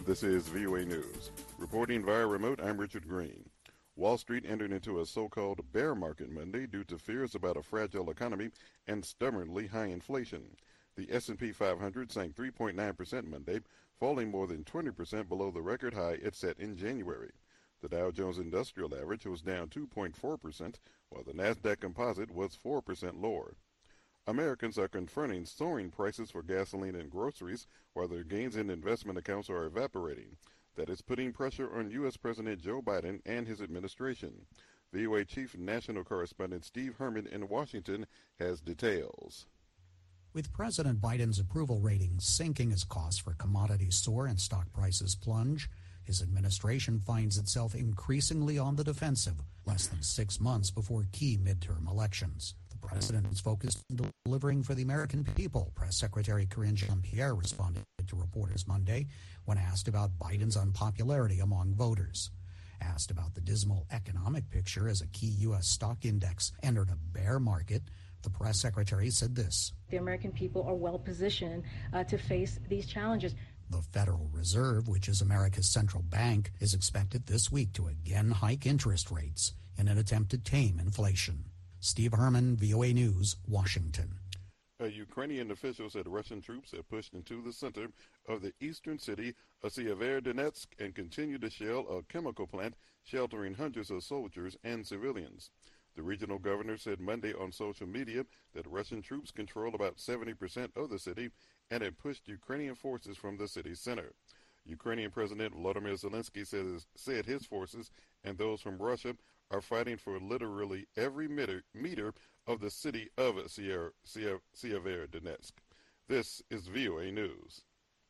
This is VOA News. Reporting via remote, I'm Richard Green. Wall Street entered into a so-called bear market Monday due to fears about a fragile economy and stubbornly high inflation. The S&P 500 sank 3.9% Monday, falling more than 20% below the record high it set in January. The Dow Jones Industrial Average was down 2.4%, while the Nasdaq Composite was 4% lower. Americans are confronting soaring prices for gasoline and groceries, while their gains in investment accounts are evaporating. That is putting pressure on U.S. President Joe Biden and his administration. VOA Chief National Correspondent Steve Herman in Washington has details. With President Biden's approval ratings sinking as costs for commodities soar and stock prices plunge, his administration finds itself increasingly on the defensive less than 6 months before key midterm elections. The president is focused on delivering for the American people, Press Secretary Karine Jean-Pierre responded to reporters Monday when asked about Biden's unpopularity among voters. Asked about the dismal economic picture as a key U.S. stock index entered a bear market, the press secretary said this. The American people are well positioned to face these challenges. The Federal Reserve, which is America's central bank, is expected this week to again hike interest rates in an attempt to tame inflation. Steve Herman, VOA News, Washington. Ukrainian officials said Russian troops have pushed into the center of the eastern city of Severodonetsk and continue to shell a chemical plant sheltering hundreds of soldiers and civilians. The regional governor said Monday on social media that Russian troops control about 70% of the city and had pushed Ukrainian forces from the city's center. Ukrainian President Volodymyr Zelensky said his forces and those from Russia are fighting for literally every meter of the city of Severodonetsk. This is VOA News.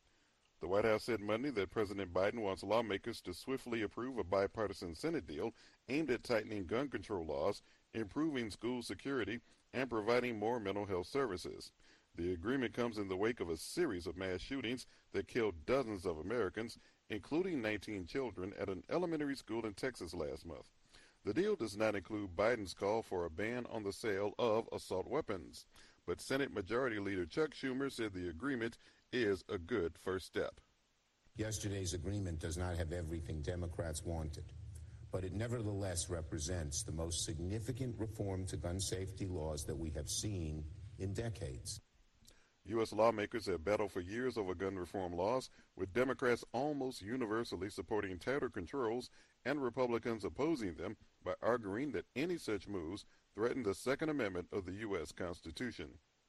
The White House said Monday that President Biden wants lawmakers to swiftly approve a bipartisan Senate deal aimed at tightening gun control laws, improving school security, and providing more mental health services. The agreement comes in the wake of a series of mass shootings that killed dozens of Americans, including 19 children, at an elementary school in Texas last month. The deal does not include Biden's call for a ban on the sale of assault weapons, but Senate Majority Leader Chuck Schumer said the agreement is a good first step. Yesterday's agreement does not have everything Democrats wanted, but it nevertheless represents the most significant reform to gun safety laws that we have seen in decades. U.S. lawmakers have battled for years over gun reform laws, with Democrats almost universally supporting tighter controls and Republicans opposing them by arguing that any such moves threaten the Second Amendment of the U.S. Constitution.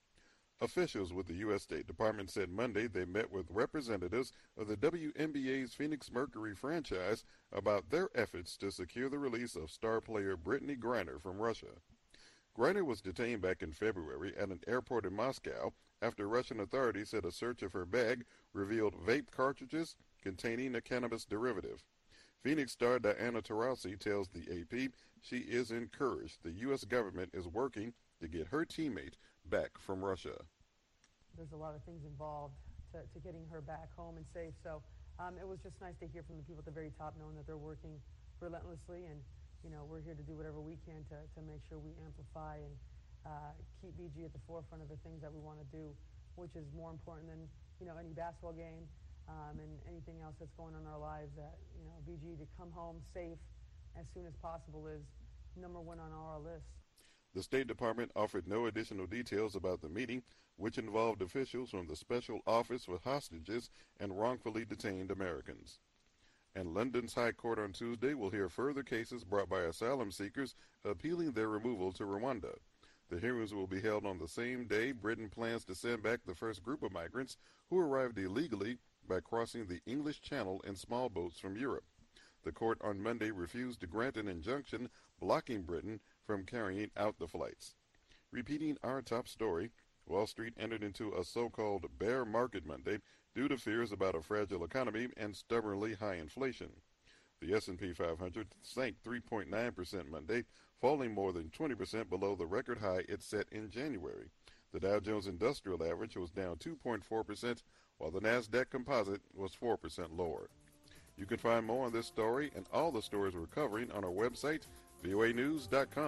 Officials with the U.S. State Department said Monday they met with representatives of the WNBA's Phoenix Mercury franchise about their efforts to secure the release of star player Brittany Griner from Russia. Griner was detained back in February at an airport in Moscow after Russian authorities said a search of her bag revealed vape cartridges containing a cannabis derivative. Phoenix star Diana Taurasi tells the AP she is encouraged the U.S. government is working to get her teammate back from Russia. There's a lot of things involved to getting her back home and safe, so it was just nice to hear from the people at the very top knowing that they're working relentlessly, and we're here to do whatever we can to make sure we amplify and keep BG at the forefront of the things that we want to do, which is more important than any basketball game and anything else that's going on in our lives. That BG to come home safe as soon as possible is number one on our list. The State Department offered no additional details about the meeting, which involved officials from the Special Office for Hostages and wrongfully detained Americans. And London's High Court on Tuesday will hear further cases brought by asylum seekers appealing their removal to Rwanda. The hearings will be held on the same day Britain plans to send back the first group of migrants who arrived illegally by crossing the English Channel in small boats from Europe. The court on Monday refused to grant an injunction blocking Britain from carrying out the flights. Repeating our top story, Wall Street entered into a so-called bear market Monday due to fears about a fragile economy and stubbornly high inflation. The S&P 500 sank 3.9% Monday, falling more than 20% below the record high it set in January. The Dow Jones Industrial Average was down 2.4%, while the Nasdaq Composite was 4% lower. You can find more on this story and all the stories we're covering on our website, voanews.com.